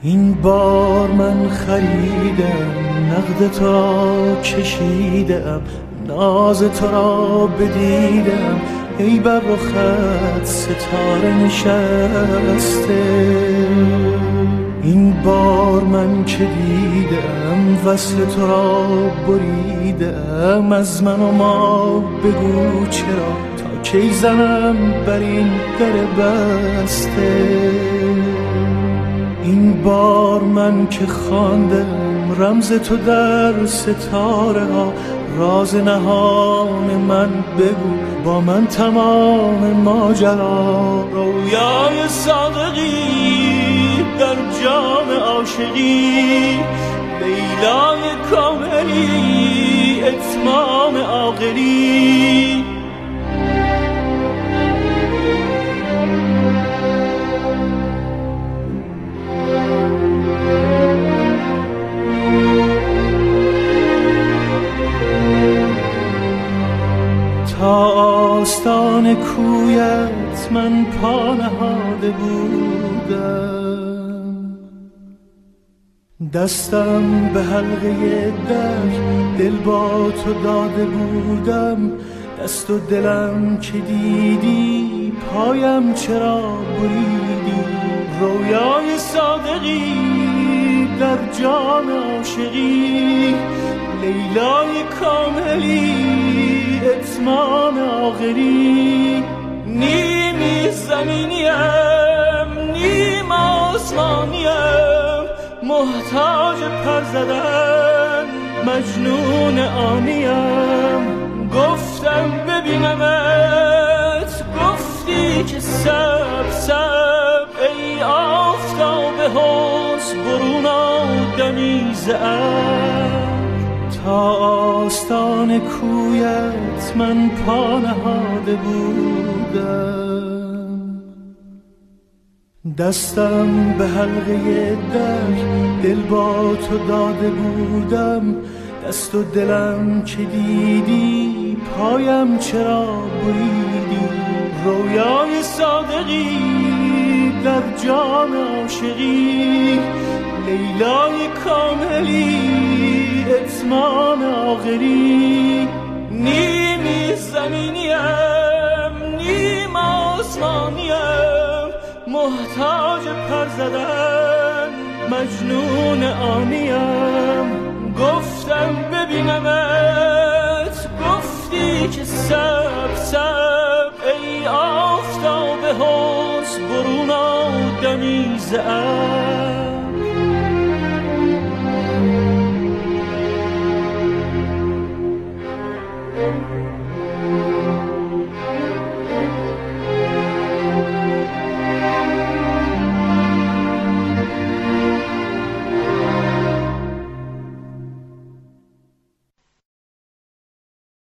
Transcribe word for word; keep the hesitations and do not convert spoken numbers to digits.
این بار من خریدم، نقد تو را کشیدم، ناز تو را بدیدم، ای بر رخت ستاره نشسته. این بار من که دیدم وصل تو را بریدم، از من و ما بگو چرا تا کی زنم بر این در بسته. این بار من که خواندم رمز تو در ستاره ها، راز نهان من بگو با من تمام ماجرا. رویای صادقی در جام عاشقی، لیلای کاملی اتمام عاقلی. تا آستان کویت من پا نهاده بودم، دستم به حلقه در دل با تو داده بودم. دست و دلم که دیدی پایم چرا بریدی. رویای صادقی در جام عاشقی، لیلای کاملی اتمام آخری. نیمی زمینیم نیم آسمانیم، محتاج پر زدن مجنون آنیم. گفتم ببینمت گفتی که سب سب، ای آفتاب حسن برون آدمی زعر. تا آستان کویت من پا نهاده بودم، دستم به حلقه در دل با تو داده بودم. دست و دلم که دیدی پایم چرا بریدی. رویای صادقی در جام عاشقی، لیلای کاملی اتمام آخری. نیمی زمینیم نیم آسمانیم، محتاج پر زدن مجنون آنیم. گفتم ببینمت گفتی که سب سب، ای آفتاب حسن برون آدمی زعر.